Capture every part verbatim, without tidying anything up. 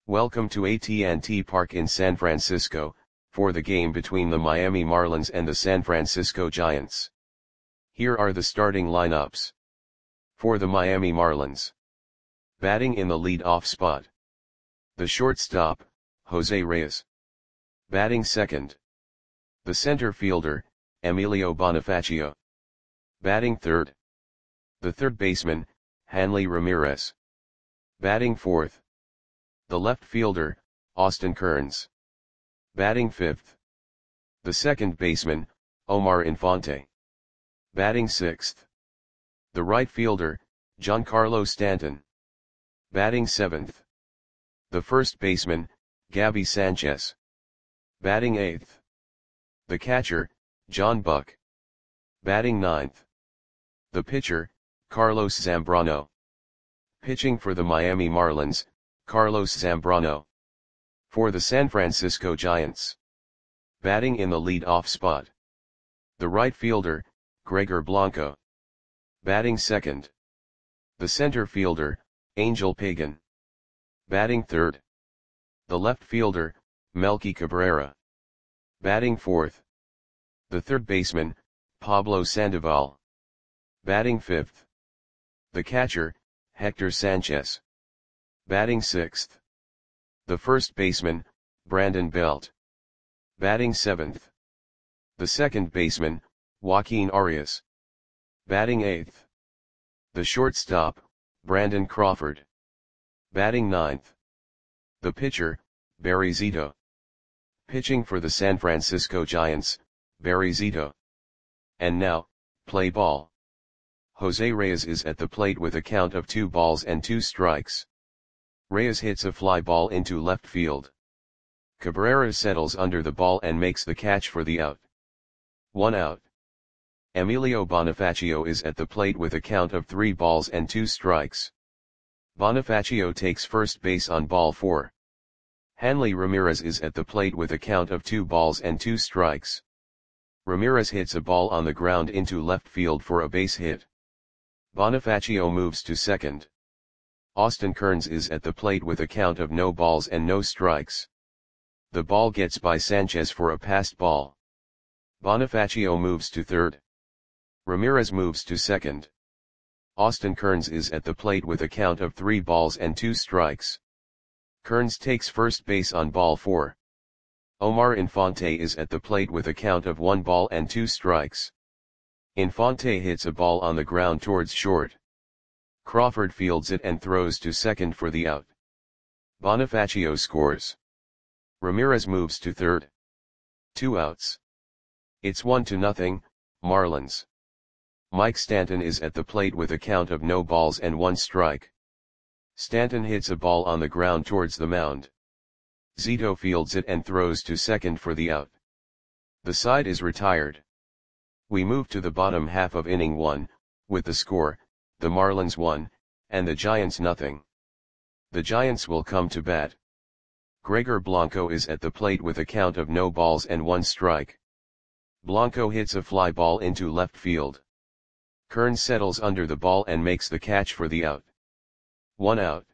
Welcome to A T and T Park in San Francisco, for the game between the Miami Marlins and the San Francisco Giants. Here are the starting lineups. For the Miami Marlins. Batting in the lead-off spot. The shortstop, Jose Reyes. Batting second. The center fielder, Emilio Bonifacio. Batting third. The third baseman, Hanley Ramirez. Batting fourth. The left fielder, Austin Kearns. Batting fifth. The second baseman, Omar Infante. Batting sixth. The right fielder, Giancarlo Stanton. Batting seventh. The first baseman, Gabby Sanchez. Batting eighth. The catcher, John Buck. Batting ninth. The pitcher, Carlos Zambrano. Pitching for the Miami Marlins, Carlos Zambrano. For the San Francisco Giants. Batting in the lead-off spot. The right fielder, Gregor Blanco. Batting second. The center fielder, Angel Pagan. Batting third. The left fielder, Melky Cabrera. Batting fourth. The third baseman, Pablo Sandoval. Batting fifth. The catcher, Hector Sanchez. Batting sixth. The first baseman, Brandon Belt. Batting seventh. The second baseman, Joaquin Arias. Batting eighth. The shortstop, Brandon Crawford. Batting ninth. The pitcher, Barry Zito. Pitching for the San Francisco Giants, Barry Zito. And now, play ball. Jose Reyes is at the plate with a count of two balls and two strikes. Reyes hits a fly ball into left field. Cabrera settles under the ball and makes the catch for the out. One out. Emilio Bonifacio is at the plate with a count of three balls and two strikes. Bonifacio takes first base on ball four. Hanley Ramirez is at the plate with a count of two balls and two strikes. Ramirez hits a ball on the ground into left field for a base hit. Bonifacio moves to second. Austin Kearns is at the plate with a count of no balls and no strikes. The ball gets by Sanchez for a passed ball. Bonifacio moves to third. Ramirez moves to second. Austin Kearns is at the plate with a count of three balls and two strikes. Kearns takes first base on ball four. Omar Infante is at the plate with a count of one ball and two strikes. Infante hits a ball on the ground towards short. Crawford fields it and throws to second for the out. Bonifacio scores. Ramirez moves to third. Two outs. It's one to nothing, Marlins. Mike Stanton is at the plate with a count of no balls and one strike. Stanton hits a ball on the ground towards the mound. Zito fields it and throws to second for the out. The side is retired. We move to the bottom half of inning one, with the score, the Marlins one, and the Giants nothing. The Giants will come to bat. Gregor Blanco is at the plate with a count of no balls and one strike. Blanco hits a fly ball into left field. Kearns settles under the ball and makes the catch for the out. One out.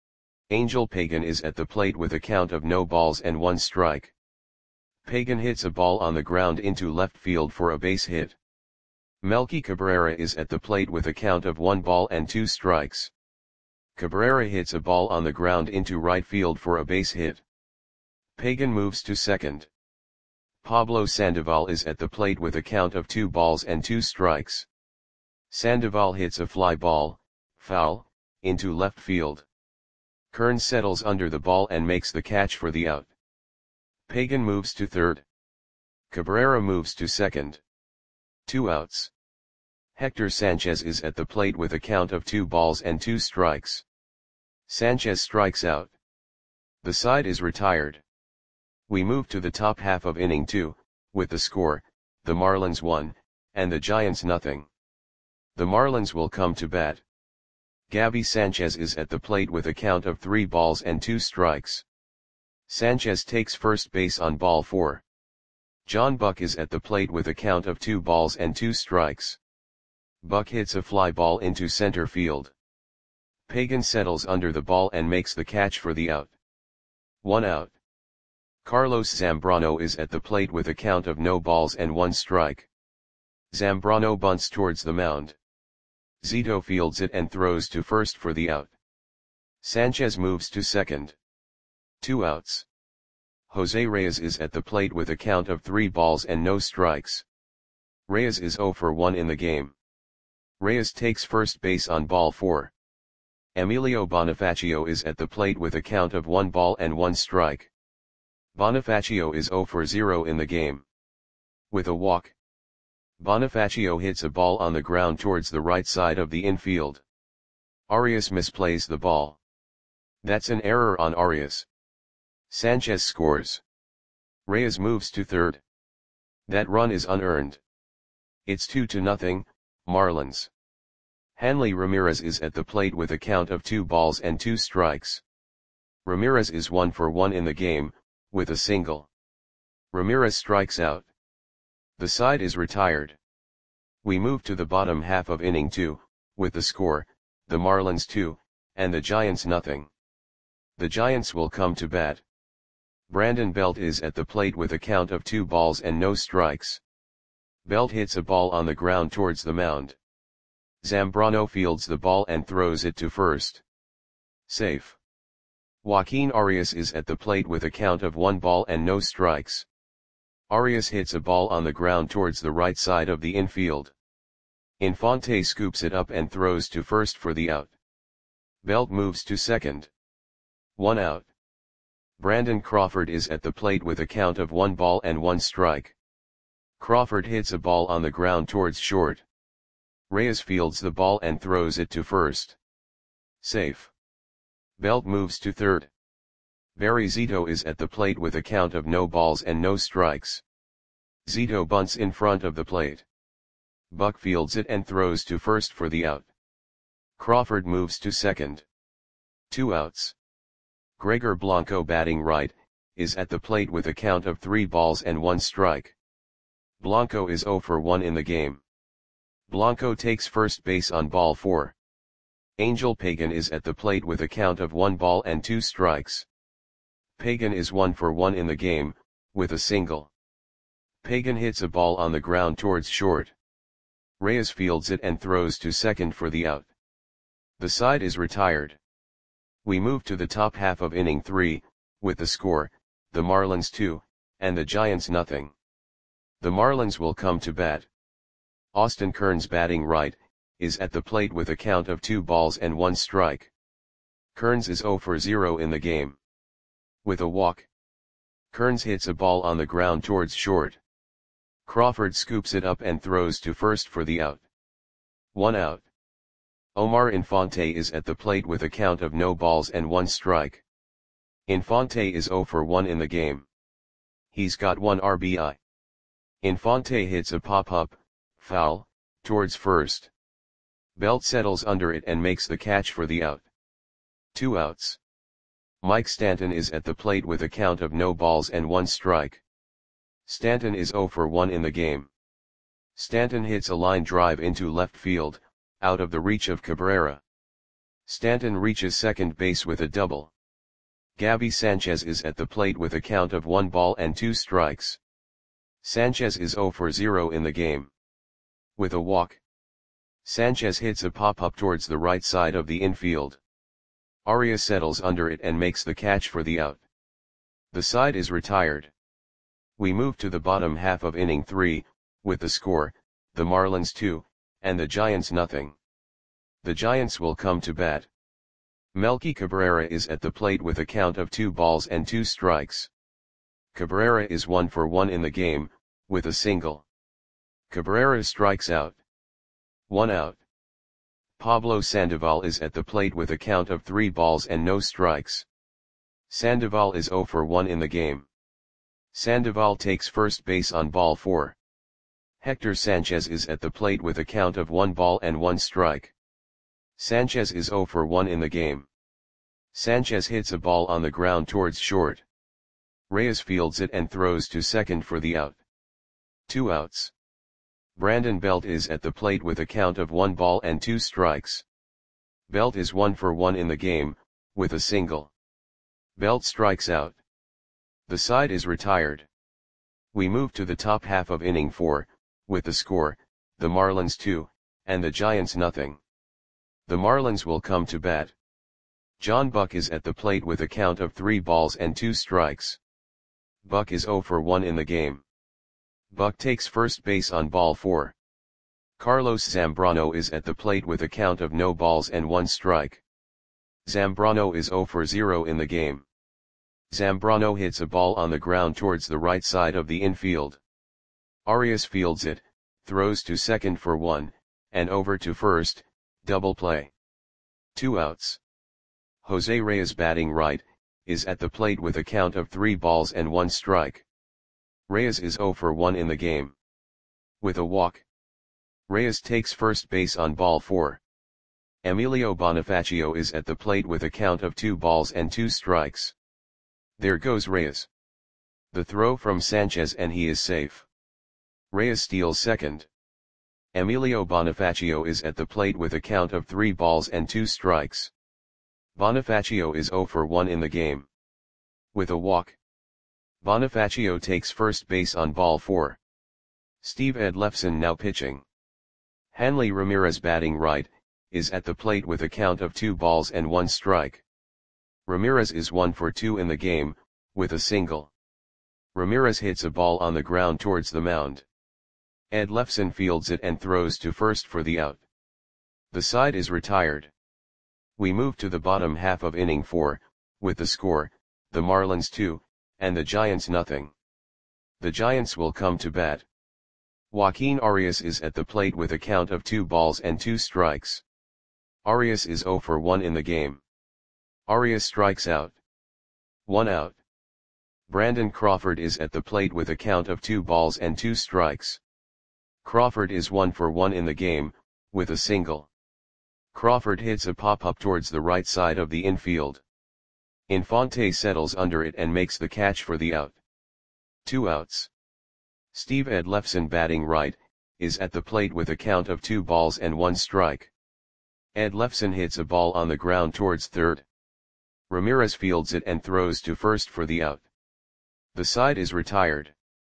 Angel Pagan is at the plate with a count of no balls and one strike. Pagan hits a ball on the ground into left field for a base hit. Melky Cabrera is at the plate with a count of one ball and two strikes. Cabrera hits a ball on the ground into right field for a base hit. Pagan moves to second. Pablo Sandoval is at the plate with a count of two balls and two strikes. Sandoval hits a fly ball, foul, into left field. Kearns settles under the ball and makes the catch for the out. Pagan moves to third. Cabrera moves to second. Two outs. Hector Sanchez is at the plate with a count of two balls and two strikes. Sanchez strikes out. The side is retired. We move to the top half of inning two, with the score, the Marlins one, and the Giants nothing. The Marlins will come to bat. Gabby Sanchez is at the plate with a count of three balls and two strikes. Sanchez takes first base on ball four. John Buck is at the plate with a count of two balls and two strikes. Buck hits a fly ball into center field. Pagan settles under the ball and makes the catch for the out. One out. Carlos Zambrano is at the plate with a count of no balls and one strike. Zambrano bunts towards the mound. Zito fields it and throws to first for the out. Sanchez moves to second. Two outs. Jose Reyes is at the plate with a count of three balls and no strikes. Reyes is oh for one in the game. Reyes takes first base on ball four. Emilio Bonifacio is at the plate with a count of one ball and one strike. Bonifacio is oh for zero in the game. With a walk, Bonifacio hits a ball on the ground towards the right side of the infield. Arias misplays the ball. That's an error on Arias. Sanchez scores. Reyes moves to third. That run is unearned. It's two to nothing, Marlins. Hanley Ramirez is at the plate with a count of two balls and two strikes. Ramirez is one for one in the game, with a single. Ramirez strikes out. The side is retired. We move to the bottom half of inning two, with the score, the Marlins two, and the Giants nothing. The Giants will come to bat. Brandon Belt is at the plate with a count of two balls and no strikes. Belt hits a ball on the ground towards the mound. Zambrano fields the ball and throws it to first. Safe. Joaquin Arias is at the plate with a count of one ball and no strikes. Arias hits a ball on the ground towards the right side of the infield. Infante scoops it up and throws to first for the out. Belt moves to second. One out. Brandon Crawford is at the plate with a count of one ball and one strike. Crawford hits a ball on the ground towards short. Reyes fields the ball and throws it to first. Safe. Belt moves to third. Barry Zito is at the plate with a count of no balls and no strikes. Zito bunts in front of the plate. Buck fields it and throws to first for the out. Crawford moves to second. Two outs. Gregor Blanco, batting right, is at the plate with a count of three balls and one strike. Blanco is oh for one in the game. Blanco takes first base on ball four. Angel Pagan is at the plate with a count of one ball and two strikes. Pagan is one for one in the game, with a single. Pagan hits a ball on the ground towards short. Reyes fields it and throws to second for the out. The side is retired. We move to the top half of inning three, with the score, the Marlins two, and the Giants nothing. The Marlins will come to bat. Austin Kearns, batting right, is at the plate with a count of two balls and one strike. Kearns is oh for zero in the game. With a walk, Kearns hits a ball on the ground towards short. Crawford scoops it up and throws to first for the out. One out. Omar Infante is at the plate with a count of no balls and one strike. Infante is oh for one in the game. He's got one R B I. Infante hits a pop-up, foul, towards first. Belt settles under it and makes the catch for the out. Two outs. Mike Stanton is at the plate with a count of no balls and one strike. Stanton is oh for one in the game. Stanton hits a line drive into left field, out of the reach of Cabrera. Stanton reaches second base with a double. Gabby Sanchez is at the plate with a count of one ball and two strikes. Sanchez is oh for zero in the game. With a walk, Sanchez hits a pop-up towards the right side of the infield. Arias settles under it and makes the catch for the out. The side is retired. We move to the bottom half of inning three, with the score, the Marlins two, and the Giants nothing. The Giants will come to bat. Melky Cabrera is at the plate with a count of two balls and two strikes. Cabrera is one for one in the game, with a single. Cabrera strikes out. One out. Pablo Sandoval is at the plate with a count of three balls and no strikes. Sandoval is oh for one in the game. Sandoval takes first base on ball four. Hector Sanchez is at the plate with a count of one ball and one strike. Sanchez is oh for one in the game. Sanchez hits a ball on the ground towards short. Reyes fields it and throws to second for the out. Two outs. Brandon Belt is at the plate with a count of one ball and two strikes. Belt is one for one in the game, with a single. Belt strikes out. The side is retired. We move to the top half of inning four, with the score, the Marlins two, and the Giants nothing. The Marlins will come to bat. John Buck is at the plate with a count of three balls and two strikes. Buck is oh for one in the game. Buck takes first base on ball four. Carlos Zambrano is at the plate with a count of no balls and one strike. Zambrano is oh for zero in the game. Zambrano hits a ball on the ground towards the right side of the infield. Arias fields it, throws to second for one, and over to first, double play. Two outs. Jose Reyes, batting right, is at the plate with a count of three balls and one strike. Reyes is oh for one in the game. With a walk. Reyes takes first base on ball four. Emilio Bonifacio is at the plate with a count of two balls and two strikes. There goes Reyes. The throw from Sanchez and he is safe. Reyes steals second. Emilio Bonifacio is at the plate with a count of three balls and two strikes. Bonifacio is oh for one in the game. With a walk. Bonifacio takes first base on ball four. Steve Edlefson now pitching. Hanley Ramirez, batting right, is at the plate with a count of two balls and one strike. Ramirez is one for two in the game, with a single. Ramirez hits a ball on the ground towards the mound. Edlefson fields it and throws to first for the out. The side is retired. We move to the bottom half of inning four, with the score, the Marlins two, and the Giants nothing. The Giants will come to bat. Joaquin Arias is at the plate with a count of two balls and two strikes. Arias is oh for one in the game. Arias strikes out. One out. Brandon Crawford is at the plate with a count of two balls and two strikes. Crawford is one for one in the game, with a single. Crawford hits a pop-up towards the right side of the infield. Infante settles under it and makes the catch for the out. Two outs. Steve Edlefson, batting right, is at the plate with a count of two balls and one strike. Edlefson hits a ball on the ground towards third. Ramirez fields it and throws to first for the out. The side is retired.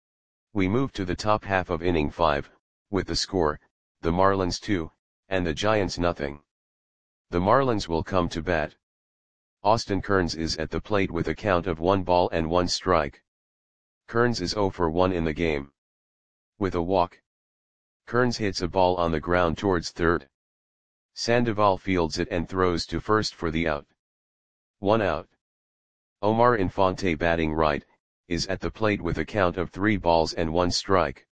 We move to the top half of inning five, with the score, the Marlins two, and the Giants nothing. The Marlins will come to bat. Austin Kearns is at the plate with a count of one ball and one strike. Kearns is oh for one in the game. With a walk. Kearns hits a ball on the ground towards third. Sandoval fields it and throws to first for the out. One out. Omar Infante, batting right, is at the plate with a count of three balls and one strike.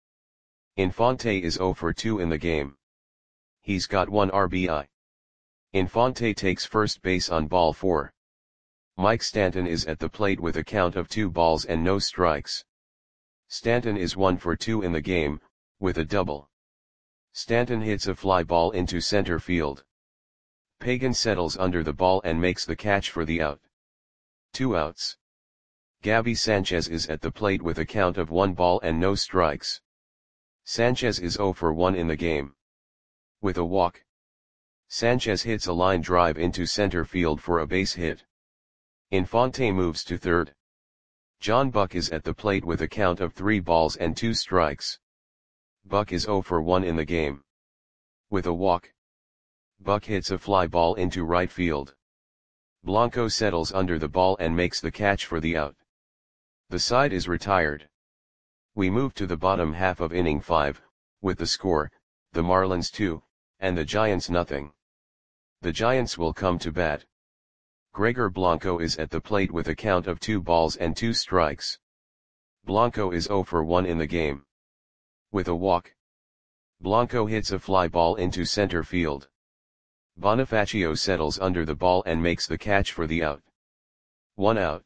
Infante is oh for two in the game. He's got one R B I. Infante takes first base on ball four. Mike Stanton is at the plate with a count of two balls and no strikes. Stanton is one for two in the game, with a double. Stanton hits a fly ball into center field. Pagan settles under the ball and makes the catch for the out. Two outs. Gabby Sanchez is at the plate with a count of one ball and no strikes. Sanchez is oh for one in the game. With a walk. Sanchez hits a line drive into center field for a base hit. Infante moves to third. John Buck is at the plate with a count of three balls and two strikes. Buck is oh for one in the game. With a walk. Buck hits a fly ball into right field. Blanco settles under the ball and makes the catch for the out. The side is retired. We move to the bottom half of inning five, with the score, the Marlins two, and the Giants nothing. The Giants will come to bat. Gregor Blanco is at the plate with a count of two balls and two strikes. Blanco is oh for one in the game. With a walk. Blanco hits a fly ball into center field. Bonifacio settles under the ball and makes the catch for the out. One out.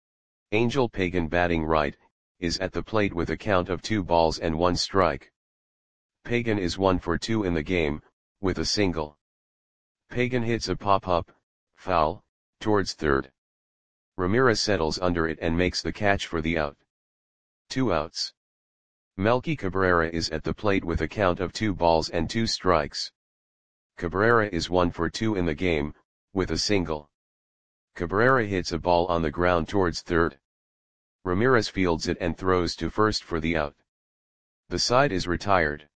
Angel Pagan, batting right, is at the plate with a count of two balls and one strike. Pagan is one for two in the game, with a single. Pagan hits a pop-up, foul, towards third. Ramirez settles under it and makes the catch for the out. Two outs. Melky Cabrera is at the plate with a count of two balls and two strikes. Cabrera is one for two in the game, with a single. Cabrera hits a ball on the ground towards third. Ramirez fields it and throws to first for the out. The side is retired.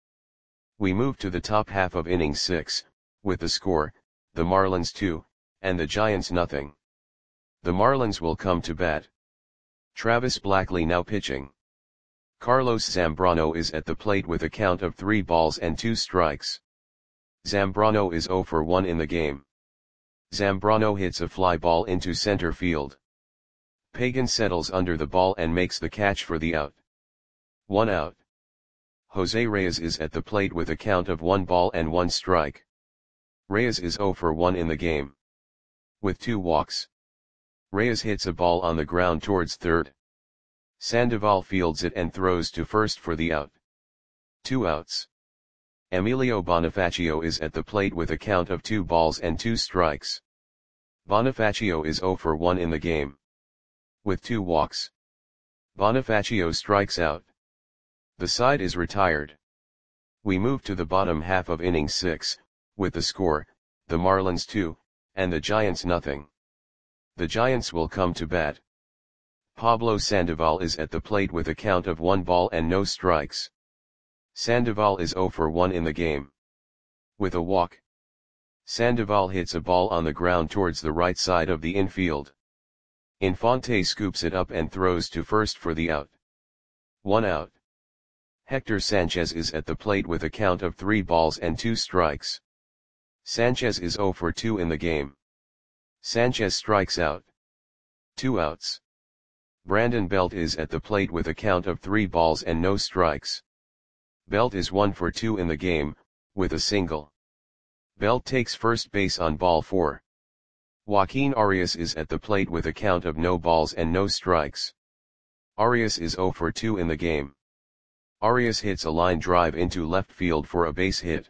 We move to the top half of inning six, with the score, the Marlins two, and the Giants nothing. The Marlins will come to bat. Travis Blackley now pitching. Carlos Zambrano is at the plate with a count of three balls and two strikes. Zambrano is zero for one in the game. Zambrano hits a fly ball into center field. Pagan settles under the ball and makes the catch for the out. One out. Jose Reyes is at the plate with a count of one ball and one strike. Reyes is zero for one in the game. With two walks. Reyes hits a ball on the ground towards third. Sandoval fields it and throws to first for the out. Two outs. Emilio Bonifacio is at the plate with a count of two balls and two strikes. Bonifacio is zero for one in the game. With two walks. Bonifacio strikes out. The side is retired. We move to the bottom half of inning six, with the score, the Marlins two, and the Giants nothing. The Giants will come to bat. Pablo Sandoval is at the plate with a count of one ball and no strikes. Sandoval is zero for one in the game. With a walk. Sandoval hits a ball on the ground towards the right side of the infield. Infante scoops it up and throws to first for the out. One out. Hector Sanchez is at the plate with a count of three balls and two strikes. Sanchez is zero for two in the game. Sanchez strikes out. Two outs. Brandon Belt is at the plate with a count of three balls and no strikes. Belt is one for two in the game, with a single. Belt takes first base on ball four. Joaquin Arias is at the plate with a count of no balls and no strikes. Arias is zero for two in the game. Arias hits a line drive into left field for a base hit.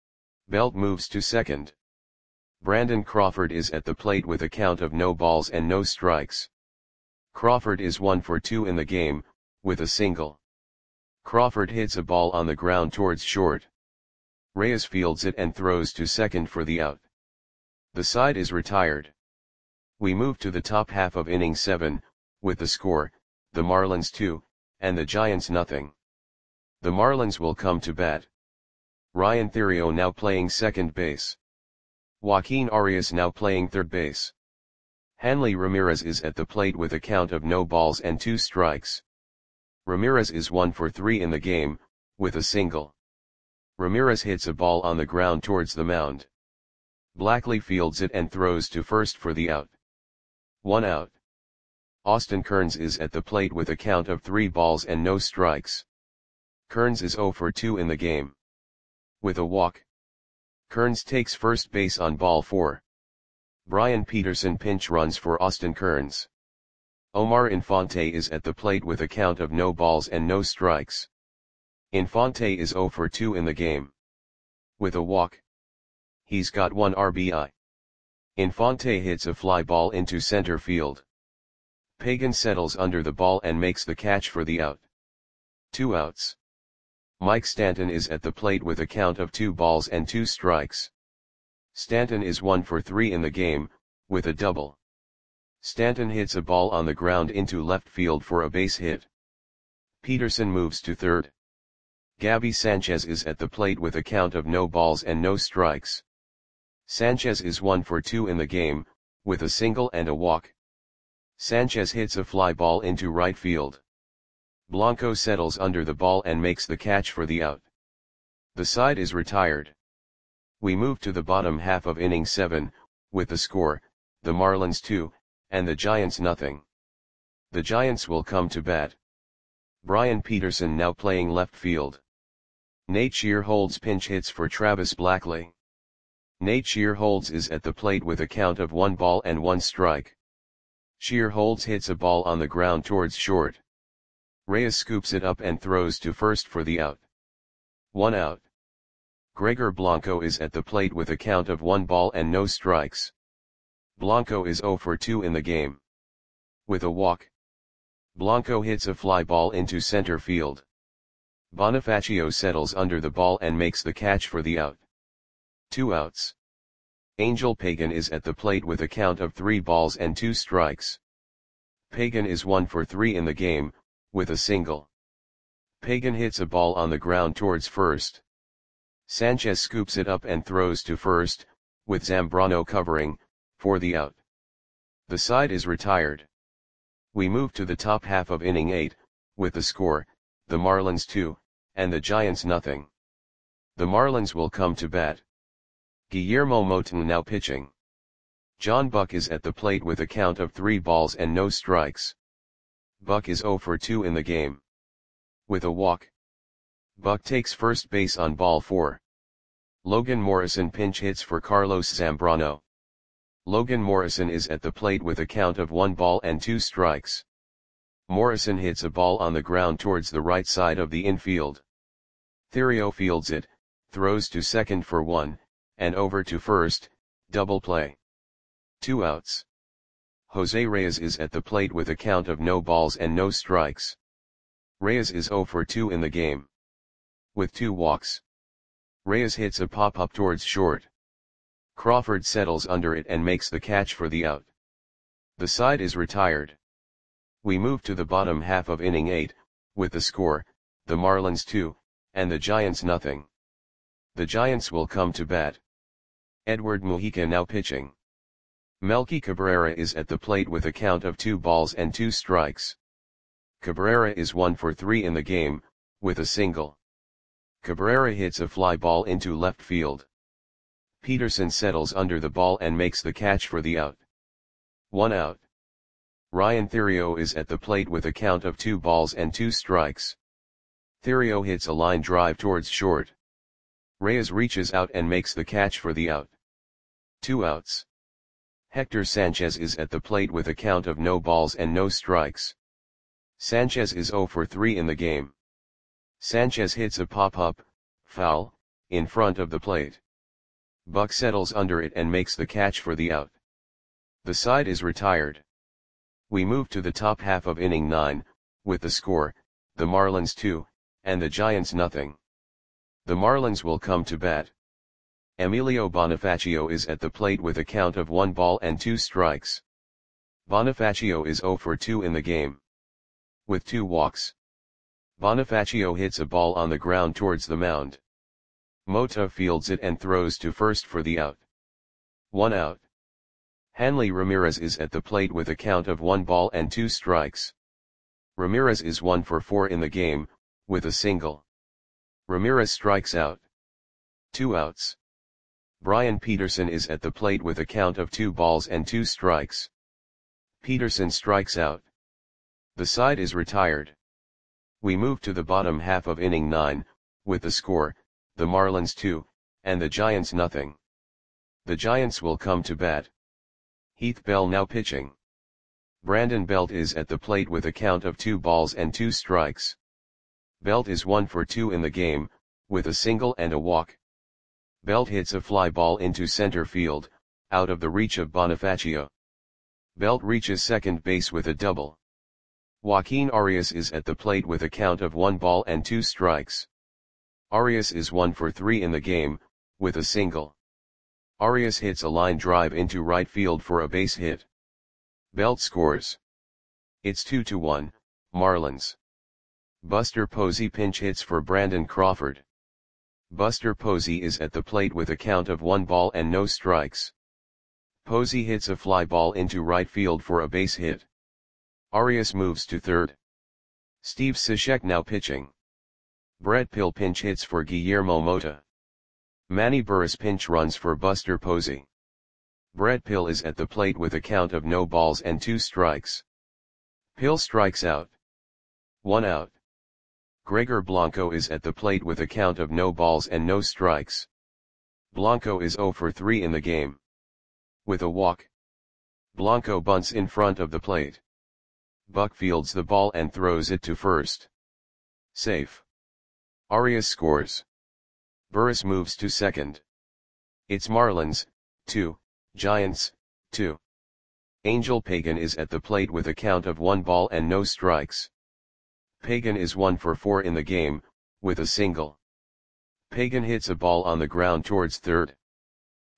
Belt moves to second. Brandon Crawford is at the plate with a count of no balls and no strikes. Crawford is one for two in the game, with a single. Crawford hits a ball on the ground towards short. Reyes fields it and throws to second for the out. The side is retired. We move to the top half of inning seven, with the score, the Marlins two, and the Giants nothing. The Marlins will come to bat. Ryan Theriot now playing second base. Joaquin Arias now playing third base. Hanley Ramirez is at the plate with a count of no balls and two strikes. Ramirez is one for three in the game, with a single. Ramirez hits a ball on the ground towards the mound. Blackley fields it and throws to first for the out. One out. Austin Kearns is at the plate with a count of three balls and no strikes. Kearns is zero for two in the game. With a walk. Kearns takes first base on ball four. Brian Peterson pinch runs for Austin Kearns. Omar Infante is at the plate with a count of no balls and no strikes. Infante is zero for two in the game. With a walk. He's got one R B I. Infante hits a fly ball into center field. Pagan settles under the ball and makes the catch for the out. Two outs. Mike Stanton is at the plate with a count of two balls and two strikes. Stanton is one for three in the game, with a double. Stanton hits a ball on the ground into left field for a base hit. Peterson moves to third. Gabby Sanchez is at the plate with a count of no balls and no strikes. Sanchez is one for two in the game, with a single and a walk. Sanchez hits a fly ball into right field. Blanco settles under the ball and makes the catch for the out. The side is retired. We move to the bottom half of inning seven, with the score, the Marlins two, and the Giants nothing. The Giants will come to bat. Brian Peterson now playing left field. Nate Shearholds pinch hits for Travis Blackley. Nate Shearholds is at the plate with a count of one ball and one strike. Shearholds hits a ball on the ground towards short. Reyes scoops it up and throws to first for the out. One out. Gregor Blanco is at the plate with a count of one ball and no strikes. Blanco is zero for two in the game. With a walk. Blanco hits a fly ball into center field. Bonifacio settles under the ball and makes the catch for the out. Two outs. Angel Pagan is at the plate with a count of three balls and two strikes. Pagan is one for three in the game, with a single. Pagan hits a ball on the ground towards first. Sanchez scoops it up and throws to first, with Zambrano covering, for the out. The side is retired. We move to the top half of inning eight, with the score, the Marlins two, and the Giants nothing. The Marlins will come to bat. Guillermo Moton now pitching. John Buck is at the plate with a count of three balls and no strikes. Buck is zero for two in the game. With a walk. Buck takes first base on ball four. Logan Morrison pinch hits for Carlos Zambrano. Logan Morrison is at the plate with a count of one ball and two strikes. Morrison hits a ball on the ground towards the right side of the infield. Theriot fields it, throws to second for one, and over to first, double play. Two outs. Jose Reyes is at the plate with a count of no balls and no strikes. Reyes is zero for two in the game. With two walks. Reyes hits a pop-up towards short. Crawford settles under it and makes the catch for the out. The side is retired. We move to the bottom half of inning eight, with the score, the Marlins two, and the Giants nothing. The Giants will come to bat. Edward Mujica now pitching. Melky Cabrera is at the plate with a count of two balls and two strikes. Cabrera is one for three in the game, with a single. Cabrera hits a fly ball into left field. Peterson settles under the ball and makes the catch for the out. One out. Ryan Theriot is at the plate with a count of two balls and two strikes. Theriot hits a line drive towards short. Reyes reaches out and makes the catch for the out. Two outs. Hector Sanchez is at the plate with a count of no balls and no strikes. Sanchez is zero for three in the game. Sanchez hits a pop-up, foul, in front of the plate. Buck settles under it and makes the catch for the out. The side is retired. We move to the top half of inning nine, with the score, the Marlins two, and the Giants nothing. The Marlins will come to bat. Emilio Bonifacio is at the plate with a count of one ball and two strikes. Bonifacio is zero for two in the game. With two walks. Bonifacio hits a ball on the ground towards the mound. Mota fields it and throws to first for the out. One out. Hanley Ramirez is at the plate with a count of one ball and two strikes. Ramirez is one for four in the game, with a single. Ramirez strikes out. Two outs. Brian Peterson is at the plate with a count of two balls and two strikes. Peterson strikes out. The side is retired. We move to the bottom half of inning nine, with the score, the Marlins two, and the Giants nothing. The Giants will come to bat. Heath Bell now pitching. Brandon Belt is at the plate with a count of two balls and two strikes. Belt is one for two in the game, with a single and a walk. Belt hits a fly ball into center field, out of the reach of Bonifacio. Belt reaches second base with a double. Joaquin Arias is at the plate with a count of one ball and two strikes. Arias is one for three in the game, with a single. Arias hits a line drive into right field for a base hit. Belt scores. It's two to one, Marlins. Buster Posey pinch hits for Brandon Crawford. Buster Posey is at the plate with a count of one ball and no strikes. Posey hits a fly ball into right field for a base hit. Arias moves to third. Steve Cishek now pitching. Brett Pill pinch hits for Guillermo Mota. Manny Burris pinch runs for Buster Posey. Brett Pill is at the plate with a count of no balls and two strikes. Pill strikes out. One out. Gregor Blanco is at the plate with a count of no balls and no strikes. Blanco is zero for three in the game. With a walk. Blanco bunts in front of the plate. Buck fields the ball and throws it to first. Safe. Arias scores. Burris moves to second. It's Marlins, two, Giants, two. Angel Pagan is at the plate with a count of one ball and no strikes. Pagan is one for four in the game, with a single. Pagan hits a ball on the ground towards third.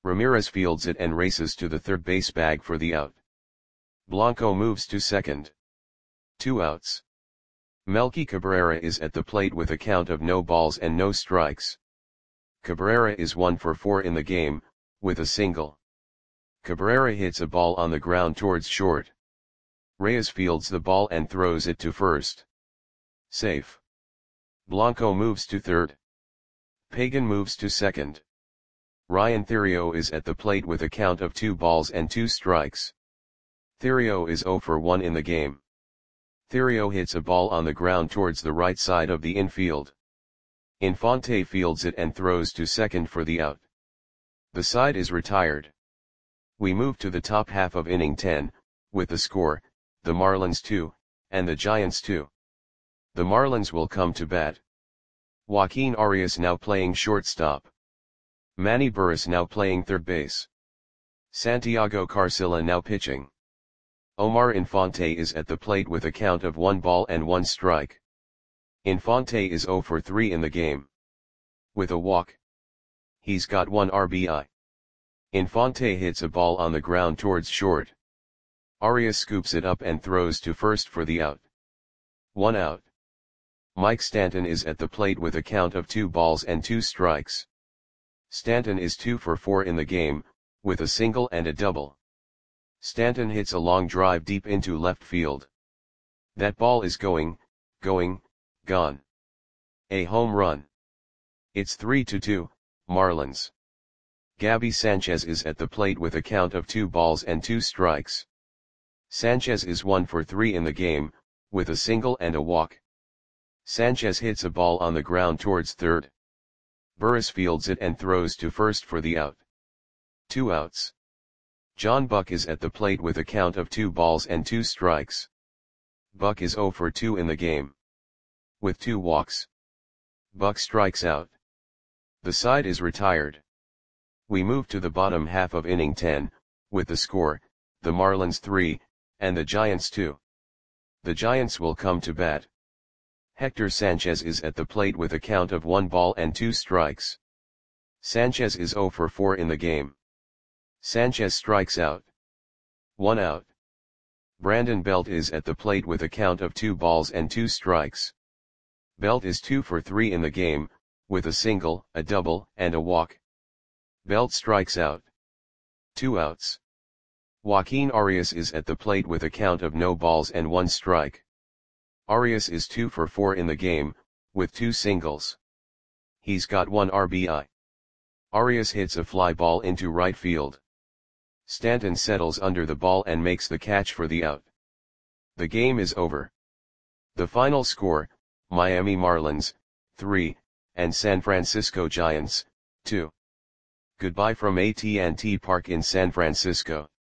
Ramirez fields it and races to the third base bag for the out. Blanco moves to second. Two outs. Melky Cabrera is at the plate with a count of no balls and no strikes. Cabrera is one for four in the game, with a single. Cabrera hits a ball on the ground towards short. Reyes fields the ball and throws it to first. Safe. Blanco moves to third. Pagan moves to second. Ryan Theriot is at the plate with a count of two balls and two strikes. Theriot is zero for one in the game. Theriot hits a ball on the ground towards the right side of the infield. Infante fields it and throws to second for the out. The side is retired. We move to the top half of inning ten, with the score, the Marlins two, and the Giants two. The Marlins will come to bat. Joaquin Arias now playing shortstop. Manny Burris now playing third base. Santiago Carcilla now pitching. Omar Infante is at the plate with a count of one ball and one strike. Infante is zero for three in the game. With a walk. He's got one R B I. Infante hits a ball on the ground towards short. Arias scoops it up and throws to first for the out. One out. Mike Stanton is at the plate with a count of two balls and two strikes. Stanton is two for four in the game, with a single and a double. Stanton hits a long drive deep into left field. That ball is going, going, gone. A home run. It's three to two, Marlins. Gabby Sanchez is at the plate with a count of two balls and two strikes. Sanchez is one for three in the game, with a single and a walk. Sanchez hits a ball on the ground towards third. Burris fields it and throws to first for the out. Two outs. John Buck is at the plate with a count of two balls and two strikes. Buck is zero for two in the game. With two walks. Buck strikes out. The side is retired. We move to the bottom half of inning ten, with the score, the Marlins three, and the Giants two. The Giants will come to bat. Hector Sanchez is at the plate with a count of one ball and two strikes. Sanchez is zero for four in the game. Sanchez strikes out. One out. Brandon Belt is at the plate with a count of two balls and two strikes. Belt is two for three in the game, with a single, a double, and a walk. Belt strikes out. Two outs. Joaquin Arias is at the plate with a count of no balls and one strike. Arias is two for four in the game, with two singles. He's got one R B I. Arias hits a fly ball into right field. Stanton settles under the ball and makes the catch for the out. The game is over. The final score, Miami Marlins, three, and San Francisco Giants, two. Goodbye from A T and T Park in San Francisco.